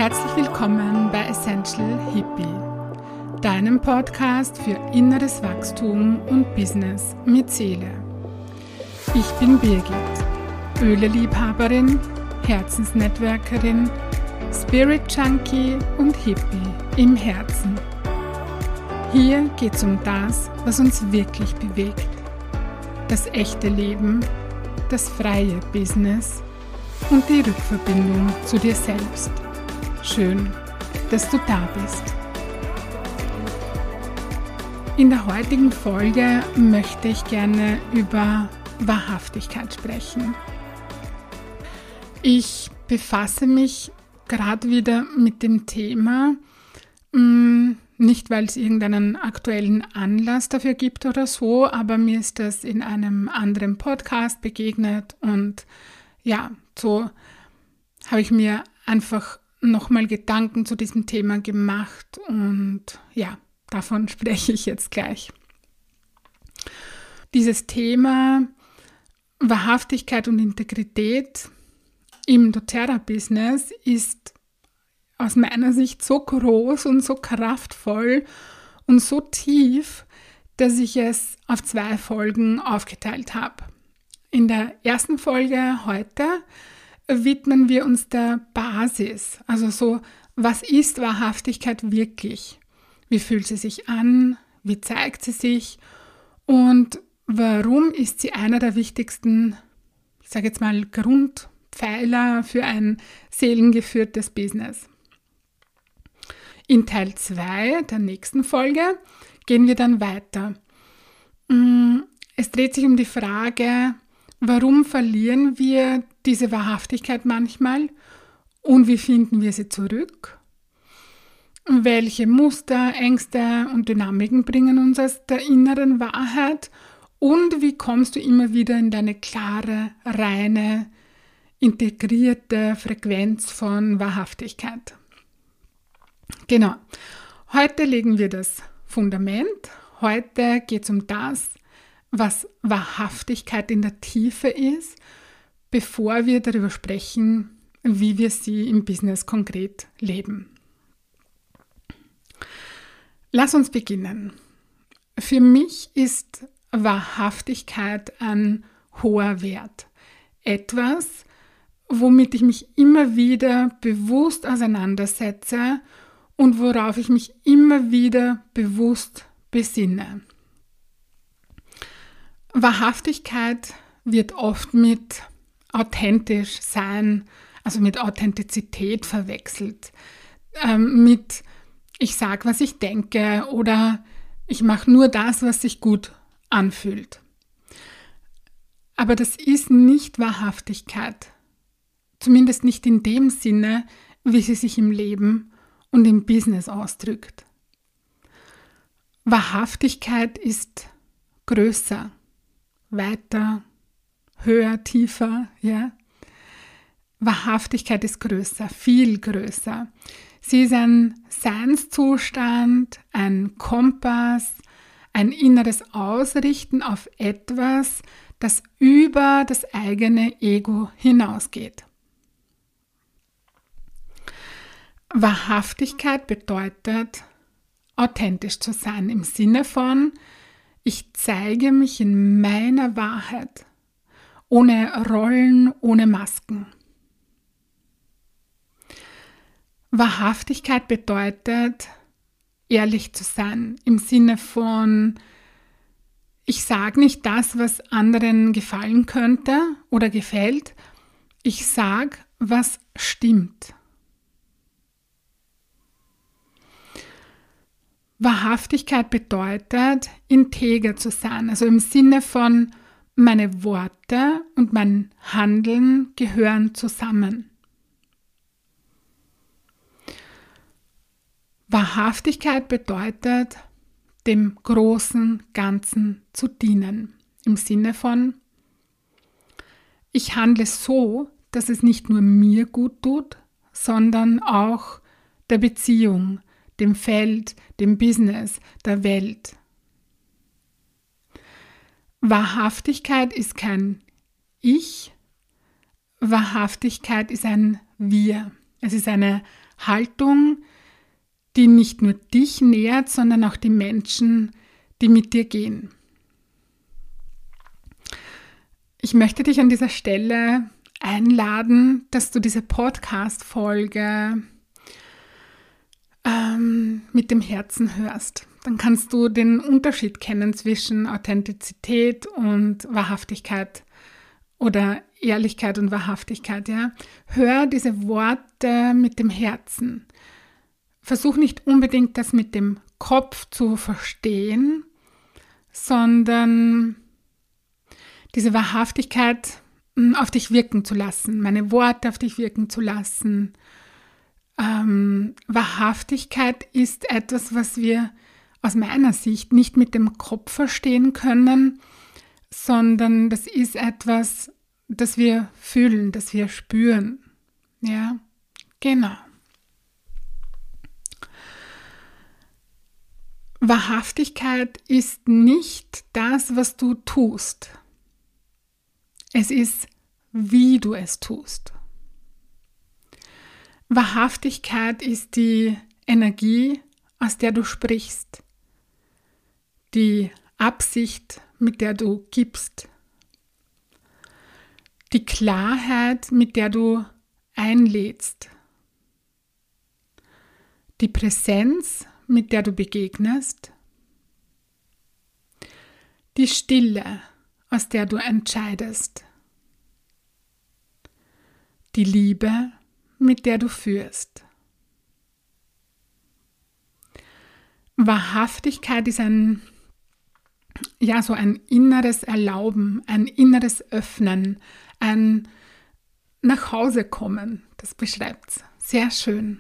Herzlich willkommen bei Essential Hippie, deinem Podcast für inneres Wachstum und Business mit Seele. Ich bin Birgit, Öleliebhaberin, Herzensnetzwerkerin, Spirit Junkie und Hippie im Herzen. Hier geht es um das, was uns wirklich bewegt. Das echte Leben, das freie Business und die Rückverbindung zu dir selbst. Schön, dass du da bist. In der heutigen Folge möchte ich gerne über Wahrhaftigkeit sprechen. Ich befasse mich gerade wieder mit dem Thema, nicht weil es irgendeinen aktuellen Anlass dafür gibt oder so, aber mir ist das in einem anderen Podcast begegnet und ja, so habe ich mir einfach nochmal Gedanken zu diesem Thema gemacht und ja, davon spreche ich jetzt gleich. Dieses Thema Wahrhaftigkeit und Integrität im doTERRA-Business ist aus meiner Sicht so groß und so kraftvoll und so tief, dass ich es auf 2 Folgen aufgeteilt habe. In der ersten Folge heute widmen wir uns der Basis, also so, was ist Wahrhaftigkeit wirklich? Wie fühlt sie sich an? Wie zeigt sie sich? Und warum ist sie einer der wichtigsten, ich sage jetzt mal, Grundpfeiler für ein seelengeführtes Business? In Teil 2 der nächsten Folge gehen wir dann weiter. Es dreht sich um die Frage, warum verlieren wir diese Wahrhaftigkeit manchmal und wie finden wir sie zurück? Welche Muster, Ängste und Dynamiken bringen uns aus der inneren Wahrheit? Und wie kommst du immer wieder in deine klare, reine, integrierte Frequenz von Wahrhaftigkeit? Genau, heute legen wir das Fundament. Heute geht es um das, was Wahrhaftigkeit in der Tiefe ist, bevor wir darüber sprechen, wie wir sie im Business konkret leben. Lass uns beginnen. Für mich ist Wahrhaftigkeit ein hoher Wert. Etwas, womit ich mich immer wieder bewusst auseinandersetze und worauf ich mich immer wieder bewusst besinne. Wahrhaftigkeit wird oft mit authentisch sein, also mit Authentizität verwechselt, mit ich sage, was ich denke oder ich mache nur das, was sich gut anfühlt. Aber das ist nicht Wahrhaftigkeit, zumindest nicht in dem Sinne, wie sie sich im Leben und im Business ausdrückt. Wahrhaftigkeit ist größer, weiter, höher, tiefer, ja. Wahrhaftigkeit ist größer, viel größer. Sie ist ein Seinszustand, ein Kompass, ein inneres Ausrichten auf etwas, das über das eigene Ego hinausgeht. Wahrhaftigkeit bedeutet, authentisch zu sein im Sinne von, ich zeige mich in meiner Wahrheit, ohne Rollen, ohne Masken. Wahrhaftigkeit bedeutet, ehrlich zu sein, im Sinne von, ich sage nicht das, was anderen gefallen könnte oder gefällt, ich sage, was stimmt. Wahrhaftigkeit bedeutet, integer zu sein, also im Sinne von, meine Worte und mein Handeln gehören zusammen. Wahrhaftigkeit bedeutet, dem großen Ganzen zu dienen, im Sinne von, ich handle so, dass es nicht nur mir gut tut, sondern auch der Beziehung, dem Feld, dem Business, der Welt. Wahrhaftigkeit ist kein Ich, Wahrhaftigkeit ist ein Wir. Es ist eine Haltung, die nicht nur dich nährt, sondern auch die Menschen, die mit dir gehen. Ich möchte dich an dieser Stelle einladen, dass du diese Podcast-Folge mit dem Herzen hörst. Dann kannst du den Unterschied kennen zwischen Authentizität und Wahrhaftigkeit oder Ehrlichkeit und Wahrhaftigkeit. Ja? Hör diese Worte mit dem Herzen. Versuch nicht unbedingt das mit dem Kopf zu verstehen, sondern diese Wahrhaftigkeit auf dich wirken zu lassen, meine Worte auf dich wirken zu lassen. Wahrhaftigkeit ist etwas, was wir aus meiner Sicht nicht mit dem Kopf verstehen können, sondern das ist etwas, das wir fühlen, das wir spüren. Ja, genau. Wahrhaftigkeit ist nicht das, was du tust. Es ist, wie du es tust. Wahrhaftigkeit ist die Energie, aus der du sprichst, die Absicht, mit der du gibst, die Klarheit, mit der du einlädst, die Präsenz, mit der du begegnest, die Stille, aus der du entscheidest, die Liebe, mit der du führst. Wahrhaftigkeit ist ein inneres Erlauben, ein inneres Öffnen, ein Nachhausekommen. Das beschreibt es sehr schön.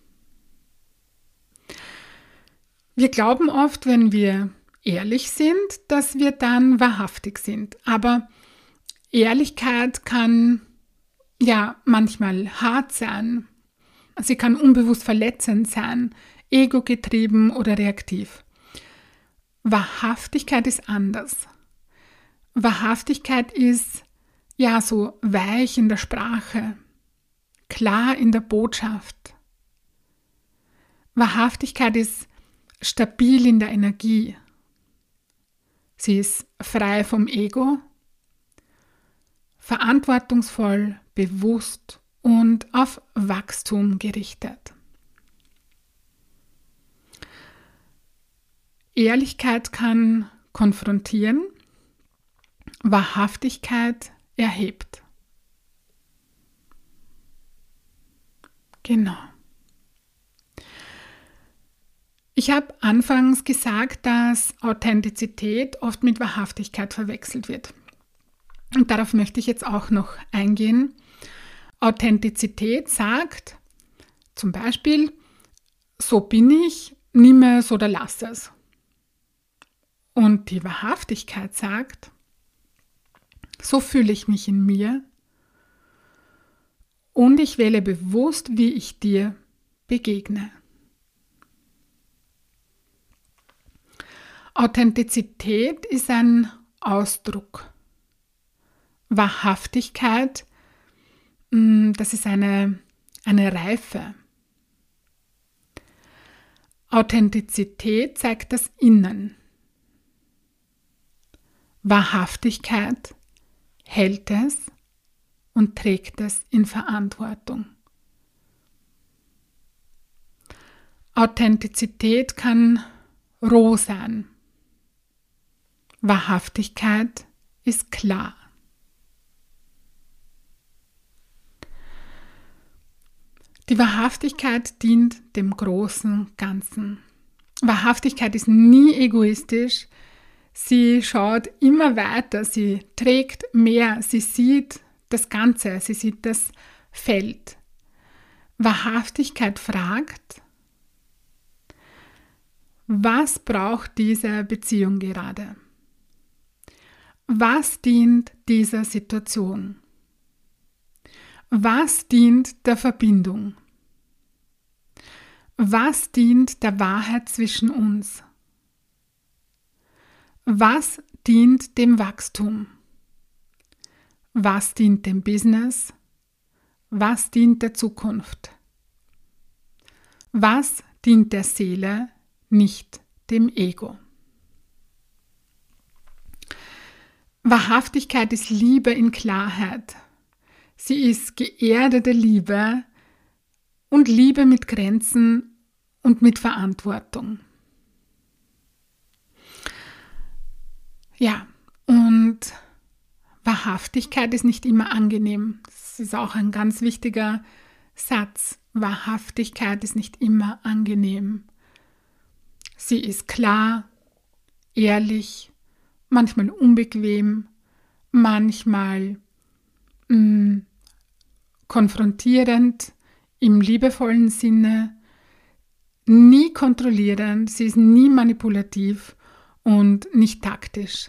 Wir glauben oft, wenn wir ehrlich sind, dass wir dann wahrhaftig sind. Aber Ehrlichkeit kann manchmal hart sein. Sie kann unbewusst verletzend sein, egogetrieben oder reaktiv. Wahrhaftigkeit ist anders. Wahrhaftigkeit ist so weich in der Sprache, klar in der Botschaft. Wahrhaftigkeit ist stabil in der Energie. Sie ist frei vom Ego, verantwortungsvoll, bewusst und auf Wachstum gerichtet. Ehrlichkeit kann konfrontieren, Wahrhaftigkeit erhebt. Genau. Ich habe anfangs gesagt, dass Authentizität oft mit Wahrhaftigkeit verwechselt wird. Und darauf möchte ich jetzt auch noch eingehen. Authentizität sagt zum Beispiel, so bin ich, nimm es oder lass es. Und die Wahrhaftigkeit sagt, so fühle ich mich in mir und ich wähle bewusst, wie ich dir begegne. Authentizität ist ein Ausdruck. Wahrhaftigkeit, das ist eine Reife. Authentizität zeigt das Innen. Wahrhaftigkeit hält es und trägt es in Verantwortung. Authentizität kann roh sein. Wahrhaftigkeit ist klar. Die Wahrhaftigkeit dient dem großen Ganzen. Wahrhaftigkeit ist nie egoistisch. Sie schaut immer weiter, sie trägt mehr, sie sieht das Ganze, sie sieht das Feld. Wahrhaftigkeit fragt, was braucht diese Beziehung gerade? Was dient dieser Situation? Was dient der Verbindung? Was dient der Wahrheit zwischen uns? Was dient dem Wachstum? Was dient dem Business? Was dient der Zukunft? Was dient der Seele, nicht dem Ego? Wahrhaftigkeit ist Liebe in Klarheit. Sie ist geerdete Liebe und Liebe mit Grenzen und mit Verantwortung. Ja, und Wahrhaftigkeit ist nicht immer angenehm. Das ist auch ein ganz wichtiger Satz. Wahrhaftigkeit ist nicht immer angenehm. Sie ist klar, ehrlich, manchmal unbequem, manchmal konfrontierend im liebevollen Sinne, nie kontrollierend, sie ist nie manipulativ und nicht taktisch.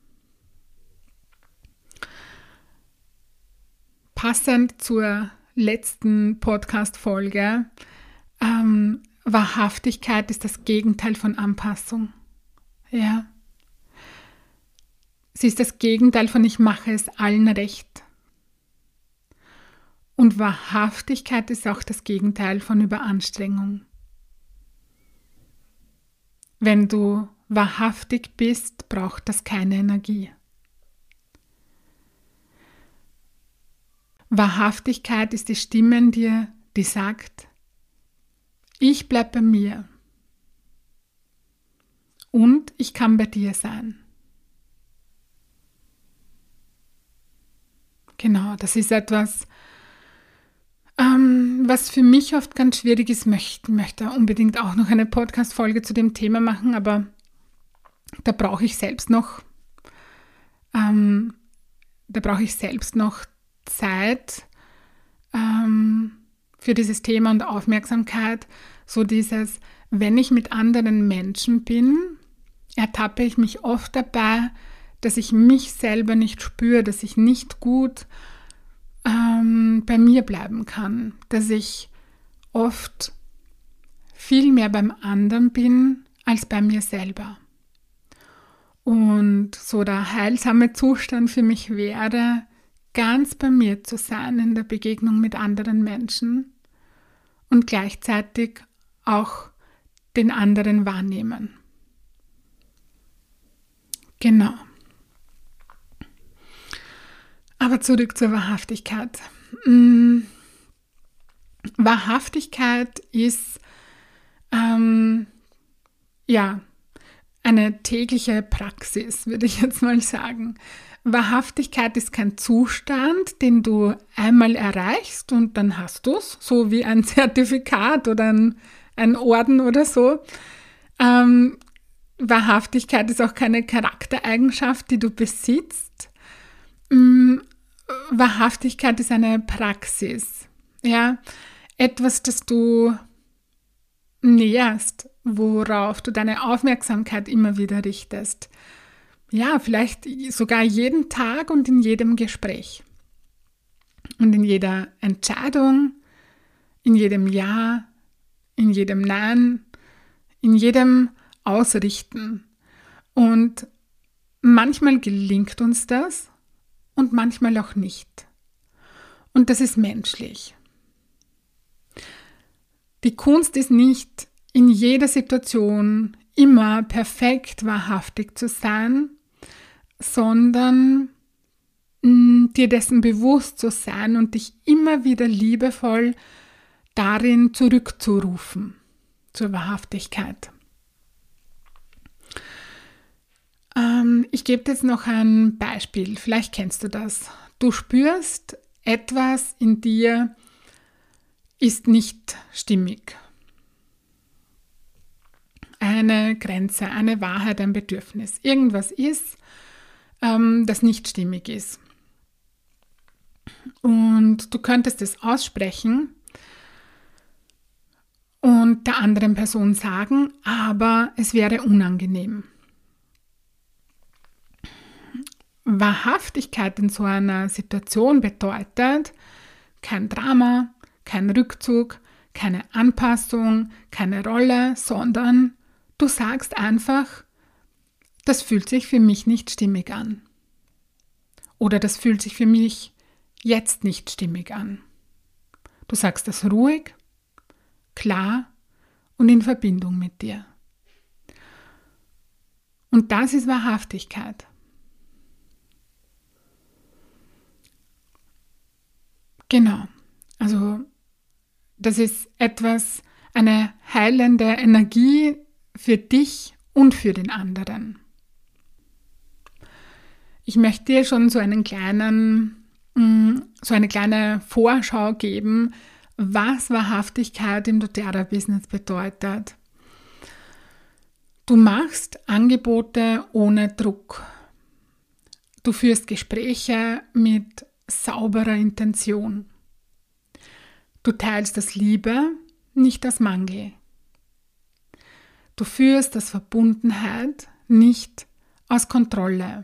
Passend zur letzten Podcast-Folge, Wahrhaftigkeit ist das Gegenteil von Anpassung. Ja. Sie ist das Gegenteil von ich mache es allen recht. Und Wahrhaftigkeit ist auch das Gegenteil von Überanstrengung. Wenn du wahrhaftig bist, braucht das keine Energie. Wahrhaftigkeit ist die Stimme in dir, die sagt, ich bleibe bei mir und ich kann bei dir sein. Genau, das ist etwas, was für mich oft ganz schwierig ist. Möchte unbedingt auch noch eine Podcast-Folge zu dem Thema machen, aber da brauche ich selbst noch Zeit für dieses Thema und Aufmerksamkeit. So dieses, wenn ich mit anderen Menschen bin, ertappe ich mich oft dabei, dass ich mich selber nicht spüre, dass ich nicht gut bei mir bleiben kann, dass ich oft viel mehr beim anderen bin als bei mir selber. Und so der heilsame Zustand für mich wäre, ganz bei mir zu sein in der Begegnung mit anderen Menschen und gleichzeitig auch den anderen wahrnehmen. Genau. Aber zurück zur Wahrhaftigkeit. Wahrhaftigkeit ist eine tägliche Praxis, würde ich jetzt mal sagen. Wahrhaftigkeit ist kein Zustand, den du einmal erreichst und dann hast du es, so wie ein Zertifikat oder ein Orden oder so. Wahrhaftigkeit ist auch keine Charaktereigenschaft, die du besitzt. Wahrhaftigkeit ist eine Praxis, ja, etwas, das du näherst, worauf du deine Aufmerksamkeit immer wieder richtest. Ja, vielleicht sogar jeden Tag und in jedem Gespräch und in jeder Entscheidung, in jedem Ja, in jedem Nein, in jedem Ausrichten. Und manchmal gelingt uns das und manchmal auch nicht. Und das ist menschlich. Die Kunst ist nicht, in jeder Situation immer perfekt wahrhaftig zu sein, sondern dir dessen bewusst zu sein und dich immer wieder liebevoll darin zurückzurufen, zur Wahrhaftigkeit. Ich gebe dir jetzt noch ein Beispiel, vielleicht kennst du das. Du spürst, etwas in dir ist nicht stimmig. Eine Grenze, eine Wahrheit, ein Bedürfnis. Irgendwas ist, das nicht stimmig ist. Und du könntest es aussprechen und der anderen Person sagen, aber es wäre unangenehm. Wahrhaftigkeit in so einer Situation bedeutet kein Drama, kein Rückzug, keine Anpassung, keine Rolle, sondern du sagst einfach, das fühlt sich für mich nicht stimmig an. Oder das fühlt sich für mich jetzt nicht stimmig an. Du sagst das ruhig, klar und in Verbindung mit dir. Und das ist Wahrhaftigkeit. Genau, also das ist eine heilende Energie für dich und für den anderen. Ich möchte dir schon so eine kleine Vorschau geben, was Wahrhaftigkeit im doTERRA-Business bedeutet. Du machst Angebote ohne Druck. Du führst Gespräche mit sauberer Intention. Du teilst aus Liebe, nicht aus Mangel. Du führst aus Verbundenheit, nicht aus Kontrolle.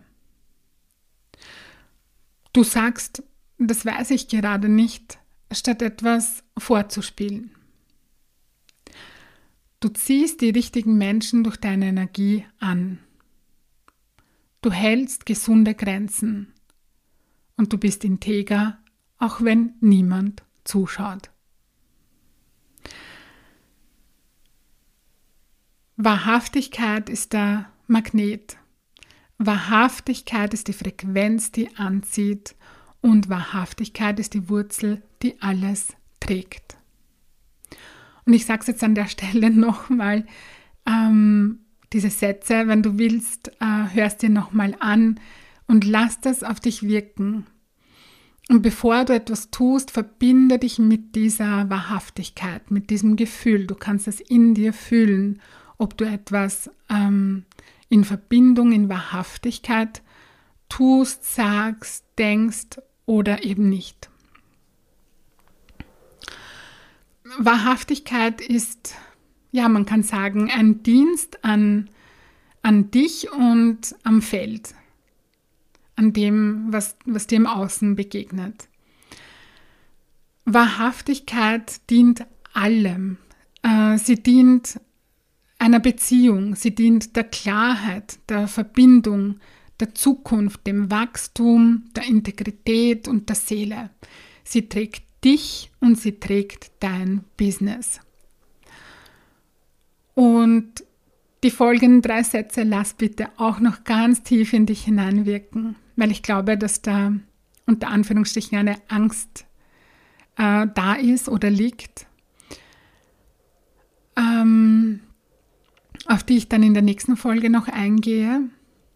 Du sagst, das weiß ich gerade nicht, statt etwas vorzuspielen. Du ziehst die richtigen Menschen durch deine Energie an. Du hältst gesunde Grenzen und du bist integer, auch wenn niemand zuschaut. Wahrhaftigkeit ist der Magnet. Wahrhaftigkeit ist die Frequenz, die anzieht, und Wahrhaftigkeit ist die Wurzel, die alles trägt. Und ich sage es jetzt an der Stelle nochmal, diese Sätze, wenn du willst, hörst dir nochmal an und lass das auf dich wirken. Und bevor du etwas tust, verbinde dich mit dieser Wahrhaftigkeit, mit diesem Gefühl. Du kannst es in dir fühlen, ob du etwas in Verbindung, in Wahrhaftigkeit tust, sagst, denkst oder eben nicht. Wahrhaftigkeit ist, ja, man kann sagen, ein Dienst an dich und am Feld, an dem, was dir im Außen begegnet. Wahrhaftigkeit dient allem. Sie dient einer Beziehung, sie dient der Klarheit, der Verbindung, der Zukunft, dem Wachstum, der Integrität und der Seele. Sie trägt dich und sie trägt dein Business. Und die folgenden 3 Sätze lass bitte auch noch ganz tief in dich hineinwirken, weil ich glaube, dass da unter Anführungsstrichen eine Angst da ist oder liegt, auf die ich dann in der nächsten Folge noch eingehe.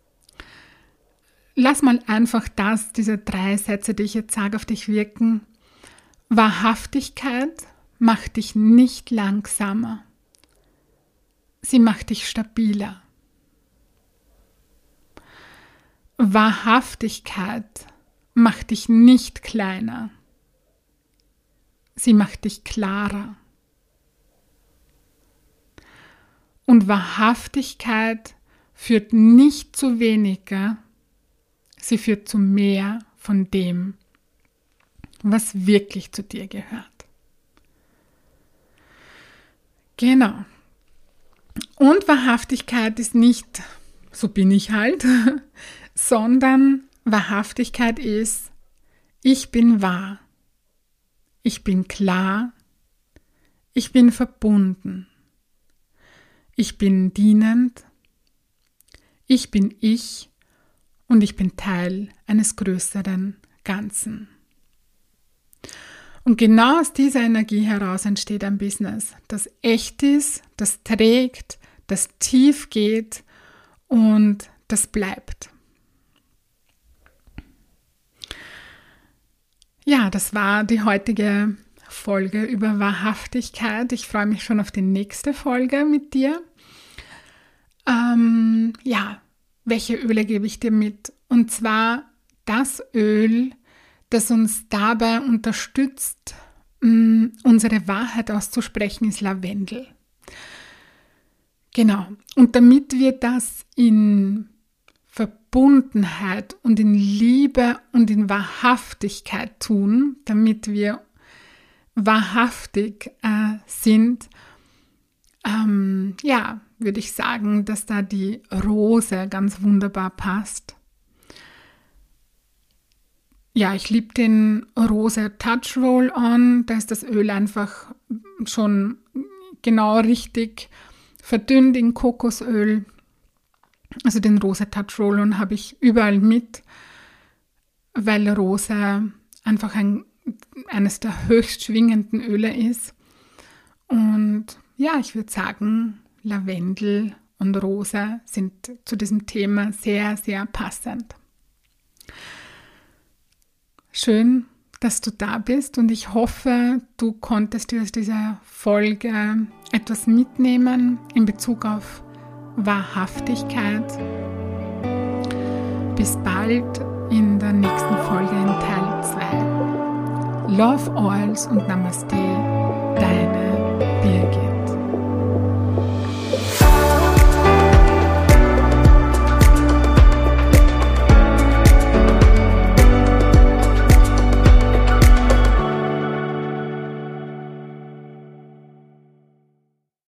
Lass mal einfach diese 3 Sätze, die ich jetzt sage, auf dich wirken. Wahrhaftigkeit macht dich nicht langsamer. Sie macht dich stabiler. Wahrhaftigkeit macht dich nicht kleiner. Sie macht dich klarer. Und Wahrhaftigkeit führt nicht zu weniger, sie führt zu mehr von dem, was wirklich zu dir gehört. Genau. Und Wahrhaftigkeit ist nicht, so bin ich halt, sondern Wahrhaftigkeit ist, ich bin wahr, ich bin klar, ich bin verbunden, ich bin dienend, ich bin ich und ich bin Teil eines größeren Ganzen. Und genau aus dieser Energie heraus entsteht ein Business, das echt ist, das trägt, das tief geht und das bleibt. Ja, das war die heutige Folge über Wahrhaftigkeit. Ich freue mich schon auf die nächste Folge mit dir. Welche Öle gebe ich dir mit? Und zwar das Öl, das uns dabei unterstützt, unsere Wahrheit auszusprechen, ist Lavendel. Genau. Und damit wir das in Verbundenheit und in Liebe und in Wahrhaftigkeit tun, damit wir wahrhaftig sind, würde ich sagen, dass da die Rose ganz wunderbar passt. Ja, ich liebe den Rose Touch Roll-On. Da ist das Öl einfach schon genau richtig verdünnt in Kokosöl. Also den Rosa Touch Roll-On habe ich überall mit, weil Rosa einfach eines der höchst schwingenden Öle ist. Und ja, ich würde sagen, Lavendel und Rosa sind zu diesem Thema sehr, sehr passend. Schön, dass du da bist und ich hoffe, du konntest dir aus dieser Folge etwas mitnehmen in Bezug auf Wahrhaftigkeit. Bis bald in der nächsten Folge in Teil 2. Love Oils und Namaste.